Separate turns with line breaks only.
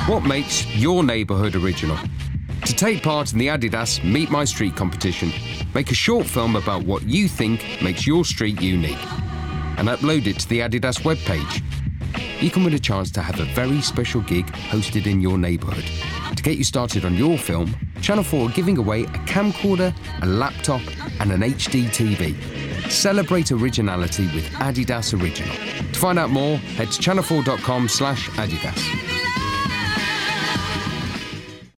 What makes your neighbourhood original? To take part in the Adidas Meet My Street competition, make a short film about what you think makes your street unique and upload it to the Adidas webpage. You can win a chance to have a very special gig hosted in your neighbourhood. To get you started on your film, Channel 4 are giving away a camcorder, a laptop and an HD TV. Celebrate originality with Adidas Original. To find out more, head to channel4.com/Adidas.